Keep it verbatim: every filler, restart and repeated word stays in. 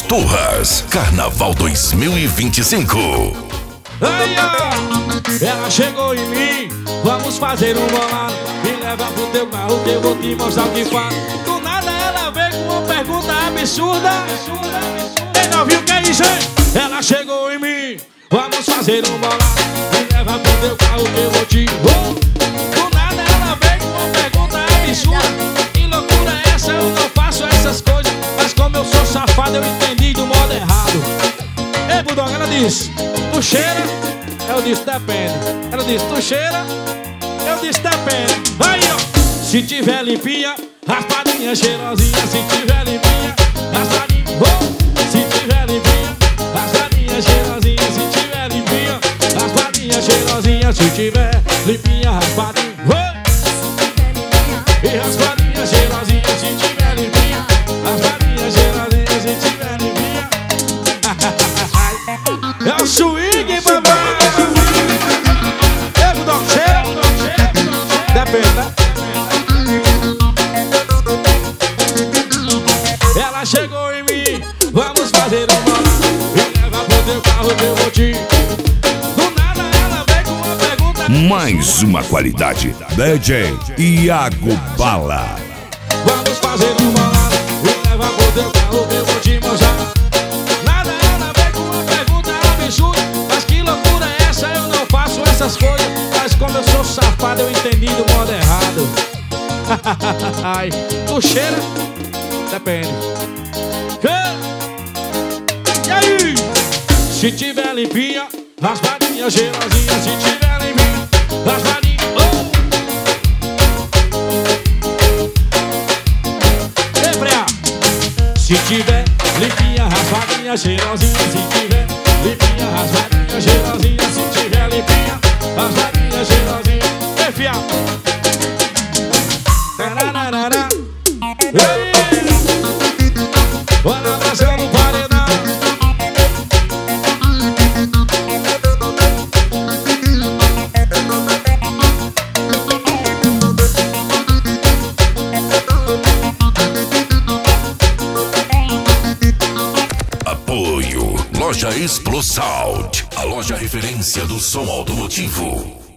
Turras, Carnaval dois mil e vinte e cinco. Ai, ó, ela chegou em mim, vamos fazer um bolado. Me leva pro teu carro que eu vou te mostrar o que faz. Do nada ela veio com uma pergunta absurda. Quem não viu o que é isso, hein? Ela chegou em mim, vamos fazer um bolado. Me leva pro teu carro que eu vou te... Oh! Do nada ela veio com uma pergunta absurda. Que loucura é essa? Eu não faço essas coisas. Mas como eu sou safado, eu entendi do modo errado. Ei, Bulldog, ela disse, tu cheira? Eu disse, depende. Ela disse, tu cheira? Eu disse, depende. Aí, ó. Se tiver limpinha, raspadinha, cheirosinha. Se tiver limpinha, raspadinha. Oh! Se tiver limpinha, raspadinha, cheirosinha. Se tiver limpinha, raspadinha, cheirosinha. Se tiver limpinha, raspadinha. Oh! E raspadinha, cheirosinha. Se tiver limpinha, raspadinha, cheirosinha. Se tiver limpinha. É o swing, papai. Ei, Bulldog, cheira? Depende, né? Ela chegou em mim, vamos fazer um bolado. Me leva pro teu carro que eu vou te... Do nada ela veio com uma pergunta. Mais uma qualidade. D J Iago Bala. Vamos fazer um bolado. Me leva pro teu carro que eu vou te mostrar. Nada ela veio com uma pergunta absurda. Mas que loucura é essa? Eu não faço essas coisas. Mas como eu sou safado, eu entendi do modo errado. Ai, tu cheira? Depende. E aí? Se tiver limpinha, raspadinha, cheirosinha. Se tiver limpinha, raspadinha. Oh! Ei, freia. Se tiver limpinha, raspadinha, cheirosinha. Se tiver limpinha, raspadinha, cheirosinha. Se tiver limpinha, raspadinha, cheirosinha. Ei, fia. Tarararara. Ei! Bora abraçando o paredão. Apoio Loja Explosound, a loja referência do som automotivo.